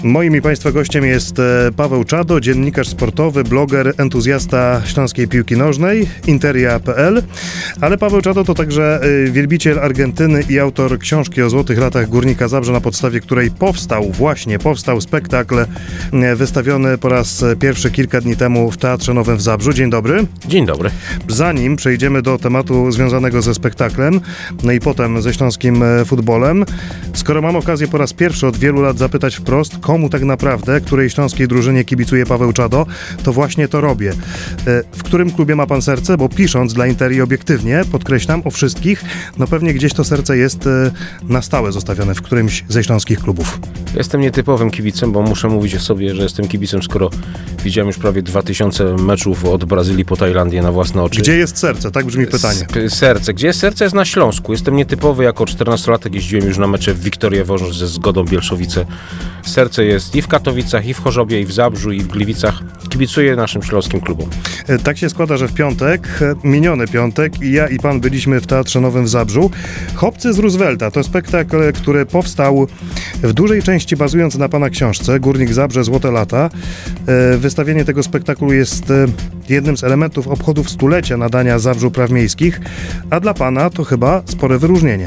Moim i Państwa gościem jest Paweł Czado, dziennikarz sportowy, bloger, entuzjasta śląskiej piłki nożnej, Interia.pl. Ale Paweł Czado to także wielbiciel Argentyny i autor książki o złotych latach Górnika Zabrze, na podstawie której powstał spektakl wystawiony po raz pierwszy kilka dni temu w Teatrze Nowym w Zabrzu. Dzień dobry. Dzień dobry. Zanim przejdziemy do tematu związanego ze spektaklem, no i potem ze śląskim futbolem, skoro mam okazję po raz pierwszy od wielu lat zapytać wprost, komu tak naprawdę, której śląskiej drużynie kibicuje Paweł Czado, to właśnie to robię. W którym klubie ma pan serce? Bo pisząc dla Interii obiektywnie, podkreślam, o wszystkich, no pewnie gdzieś to serce jest na stałe zostawione w którymś ze śląskich klubów. Jestem nietypowym kibicem, bo muszę mówić o sobie, że jestem kibicem, skoro widziałem już prawie 2000 meczów od Brazylii po Tajlandię na własne oczy. Gdzie jest serce? Tak brzmi pytanie. Serce. Gdzie jest serce? Jest na Śląsku. Jestem nietypowy. Jako 14-latek jeździłem już na mecze w Wiktorię Wożą ze Zgodą Bielszowice. Serce jest i w Katowicach, i w Chorzobie, i w Zabrzu, i w Gliwicach. Kibicuję naszym śląskim klubom. Tak się składa, że w piątek, miniony piątek, ja i pan byliśmy w Teatrze Nowym w Zabrzu. Chłopcy z Roosevelta to spektakl, który powstał w dużej części bazując na pana książce Górnik Zabrze Złote lata. Wystawienie tego spektaklu jest jednym z elementów obchodów stulecia nadania Zabrzu praw miejskich, a dla pana to chyba spore wyróżnienie.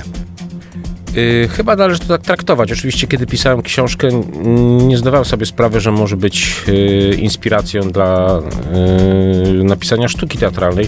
Chyba należy to tak traktować. Oczywiście, kiedy pisałem książkę, nie zdawałem sobie sprawy, że może być inspiracją dla napisania sztuki teatralnej.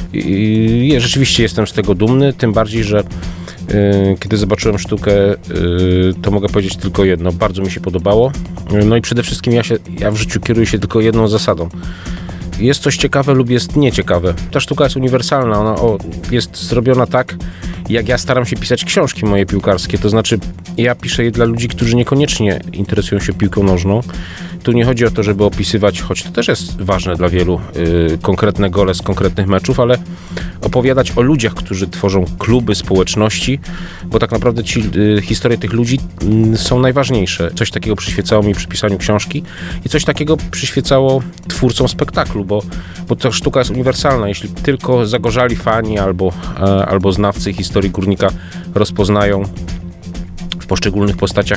I rzeczywiście jestem z tego dumny, tym bardziej, że kiedy zobaczyłem sztukę, to mogę powiedzieć tylko jedno. Bardzo mi się podobało. No i przede wszystkim ja w życiu kieruję się tylko jedną zasadą. Jest coś ciekawe lub jest nieciekawe. Ta sztuka jest uniwersalna. Ona jest zrobiona tak, jak ja staram się pisać książki moje piłkarskie. To znaczy, ja piszę je dla ludzi, którzy niekoniecznie interesują się piłką nożną. Tu nie chodzi o to, żeby opisywać, choć to też jest ważne dla wielu, konkretne gole z konkretnych meczów, ale opowiadać o ludziach, którzy tworzą kluby, społeczności, bo tak naprawdę historie tych ludzi są najważniejsze. Coś takiego przyświecało mi przy pisaniu książki i coś takiego przyświecało twórcom spektaklu, bo ta sztuka jest uniwersalna. Jeśli tylko zagorzali fani albo znawcy historii Górnika rozpoznają w poszczególnych postaciach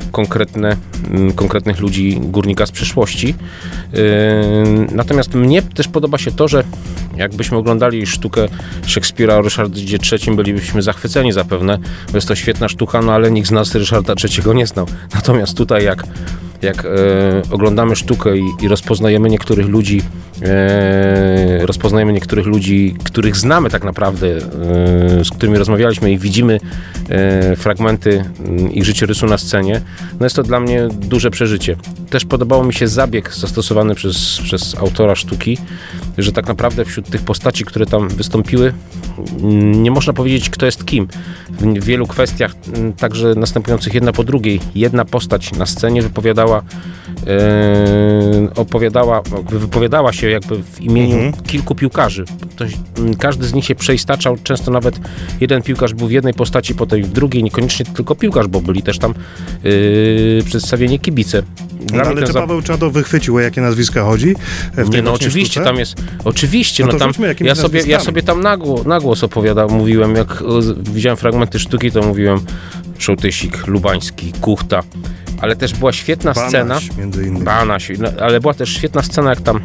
konkretnych ludzi Górnika z przeszłości. Natomiast mnie też podoba się to, że jakbyśmy oglądali sztukę Szekspira o Ryszardzie III, bylibyśmy zachwyceni zapewne, bo jest to świetna sztuka, no ale nikt z nas Ryszarda III nie znał. Natomiast tutaj jak oglądamy sztukę i rozpoznajemy niektórych ludzi, których znamy tak naprawdę, z którymi rozmawialiśmy i widzimy fragmenty ich życiorysu na scenie, no jest to dla mnie duże przeżycie. Też podobało mi się zabieg zastosowany przez autora sztuki, że tak naprawdę wśród tych postaci, które tam wystąpiły, nie można powiedzieć, kto jest kim. W wielu kwestiach, także następujących jedna po drugiej, jedna postać na scenie wypowiadała się jakby w imieniu kilku piłkarzy. Każdy z nich się przeistaczał, często nawet jeden piłkarz był w jednej postaci, potem w drugiej, niekoniecznie tylko piłkarz, bo byli też tam przedstawieni kibice. No, ale czy Paweł Czado wychwycił, o jakie nazwiska chodzi? Oczywiście, sztuce? Tam jest. Oczywiście, no tam ja sobie tam na głos mówiłem, jak widziałem fragmenty sztuki, to mówiłem Szołtysik, Lubański, Kuchta, ale też była świetna scena. Między innymi. Banaś, ale była też świetna scena, jak tam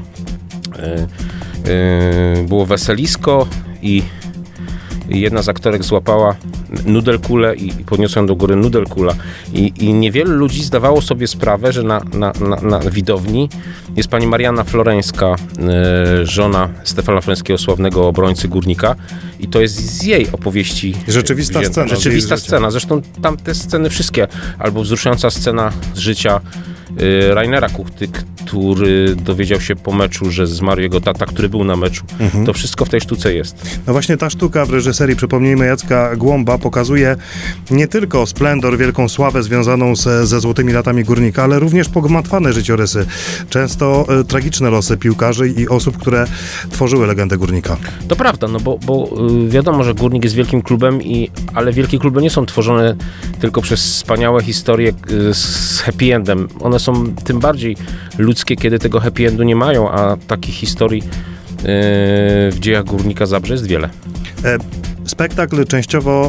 było weselisko i jedna z aktorek złapała nudelkulę i podniosła ją do góry nudelkula. I niewielu ludzi zdawało sobie sprawę, że na widowni jest pani Marianna Floreńska, żona Stefana Floreńskiego, sławnego obrońcy Górnika. I to jest z jej opowieści Rzeczywista scena. Rzeczywista scena. Zresztą tam te sceny wszystkie, albo wzruszająca scena z życia Rainera Kuchty, który dowiedział się po meczu, że zmarł jego tata, który był na meczu. To wszystko w tej sztuce jest. No właśnie ta sztuka w reżyserii, przypomnijmy, Jacka Głąba, pokazuje nie tylko splendor, wielką sławę związaną ze złotymi latami Górnika, ale również pogmatwane życiorysy. Często tragiczne losy piłkarzy i osób, które tworzyły legendę Górnika. To prawda, no bo wiadomo, że Górnik jest wielkim klubem, ale wielkie kluby nie są tworzone tylko przez wspaniałe historie z happy endem. One są tym bardziej ludzkie, kiedy tego happy endu nie mają, a takich historii w dziejach Górnika Zabrze jest wiele. Spektakl częściowo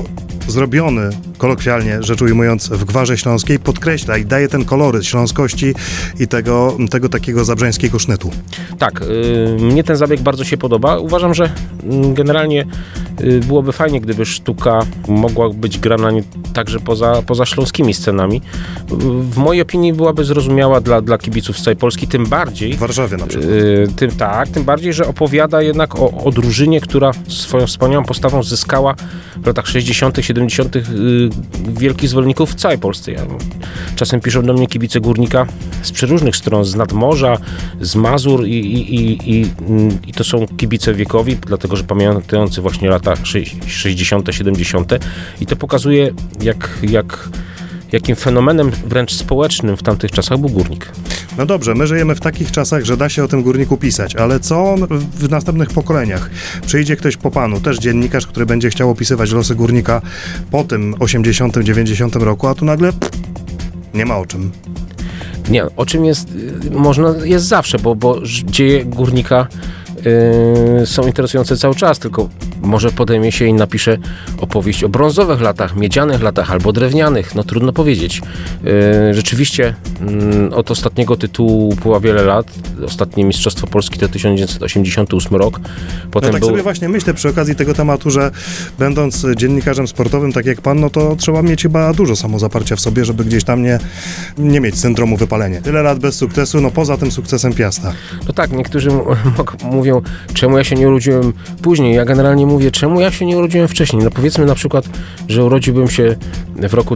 zrobiony, kolokwialnie rzecz ujmując, w Gwarze Śląskiej, podkreśla i daje ten koloryt śląskości i tego takiego zabrzeńskiego sznytu. Tak, mnie ten zabieg bardzo się podoba. Uważam, że generalnie byłoby fajnie, gdyby sztuka mogła być grana także poza śląskimi scenami. W mojej opinii byłaby zrozumiała dla kibiców z całej Polski, tym bardziej... W Warszawie na przykład. Tym bardziej, że opowiada jednak o drużynie, która swoją wspaniałą postawą zyskała w latach 60., 70. Wielkich zwolenników w całej Polsce. Czasem piszą do mnie kibice Górnika z przeróżnych stron, z nadmorza, z Mazur i to są kibice wiekowi, dlatego że pamiętający właśnie lata 60., 70. I to pokazuje, jakim fenomenem wręcz społecznym w tamtych czasach był Górnik. No dobrze, my żyjemy w takich czasach, że da się o tym Górniku pisać, ale co w następnych pokoleniach? Przyjdzie ktoś po panu, też dziennikarz, który będzie chciał opisywać losy Górnika po tym 80., 90. roku, a tu nagle nie ma o czym. Nie, o czym jest zawsze, bo dzieje Górnika są interesujące cały czas, tylko może podejmie się i napisze opowieść o brązowych latach, miedzianych latach albo drewnianych, no trudno powiedzieć. Rzeczywiście od ostatniego tytułu upływa wiele lat. Ostatnie Mistrzostwo Polski to 1988 rok. Potem no tak sobie właśnie myślę przy okazji tego tematu, że będąc dziennikarzem sportowym, tak jak pan, no to trzeba mieć chyba dużo samozaparcia w sobie, żeby gdzieś tam nie mieć syndromu wypalenia. Tyle lat bez sukcesu, no poza tym sukcesem Piasta. No tak, niektórzy mówią, czemu ja się nie urodziłem później. Ja generalnie mówię, czemu ja się nie urodziłem wcześniej. No powiedzmy na przykład, że urodziłbym się w roku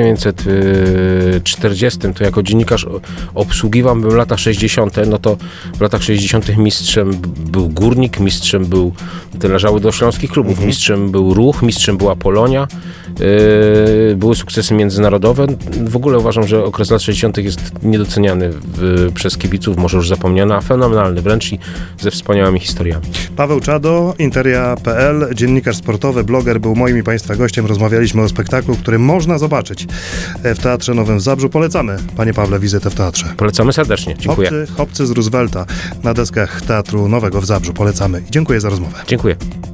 1940, to jako dziennikarz obsługiwałbym lata 60., no to w latach 60. mistrzem był Górnik, mistrzem należały do śląskich klubów, mistrzem był Ruch, mistrzem była Polonia, były sukcesy międzynarodowe. W ogóle uważam, że okres lat 60. jest niedoceniany przez kibiców, może już zapomniany, a fenomenalny wręcz i ze wspaniałymi historiami. Paweł Czado, Interia.pl, dziennikarz sportowy, bloger, był moim i państwa gościem. Rozmawialiśmy o spektaklu, który można zobaczyć w Teatrze Nowym w Zabrzu. Polecamy, panie Pawle, wizytę w teatrze. Polecamy serdecznie. Dziękuję. Chłopcy z Roosevelta na deskach Teatru Nowego w Zabrzu. Polecamy i dziękuję za rozmowę. Dziękuję.